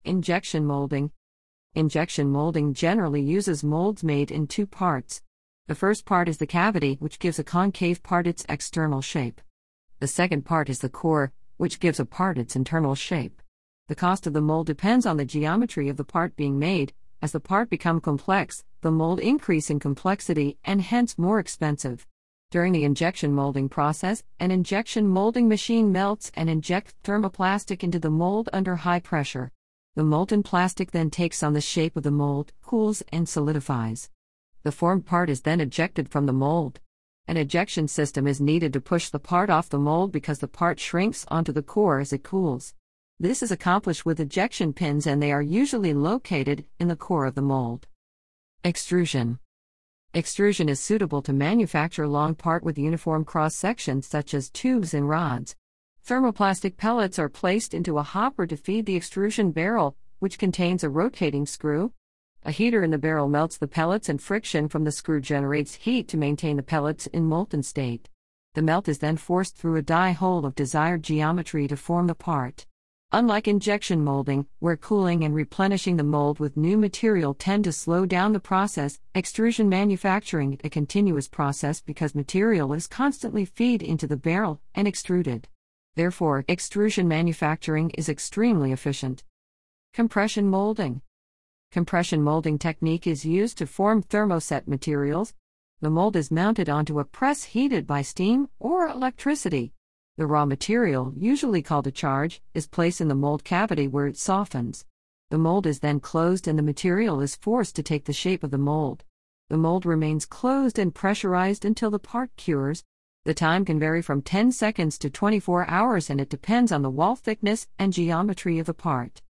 Injection molding. Injection molding generally uses molds made in two parts. The first part is the cavity, which gives a concave part its external shape. The second part is the core, which gives a part its internal shape. The cost of the mold depends on the geometry of the part being made. As the part becomes complex, the mold increase in complexity and hence more expensive. During the injection molding process, an injection molding machine melts and injects thermoplastic into the mold under high pressure. The molten plastic then takes on the shape of the mold, cools, and solidifies. The formed part is then ejected from the mold. An ejection system is needed to push the part off the mold because the part shrinks onto the core as it cools. This is accomplished with ejection pins, and they are usually located in the core of the mold. Extrusion. Extrusion is suitable to manufacture long part with uniform cross-sections such as tubes and rods. Thermoplastic pellets are placed into a hopper to feed the extrusion barrel, which contains a rotating screw. A heater in the barrel melts the pellets, and friction from the screw generates heat to maintain the pellets in molten state. The melt is then forced through a die hole of desired geometry to form the part. Unlike injection molding, where cooling and replenishing the mold with new material tend to slow down the process, extrusion manufacturing is a continuous process because material is constantly fed into the barrel and extruded. Therefore, extrusion manufacturing is extremely efficient. Compression molding. Compression molding technique is used to form thermoset materials. The mold is mounted onto a press heated by steam or electricity. The raw material, usually called a charge, is placed in the mold cavity where it softens. The mold is then closed and the material is forced to take the shape of the mold. The mold remains closed and pressurized until the part cures. The time can vary from 10 seconds to 24 hours, and it depends on the wall thickness and geometry of the part.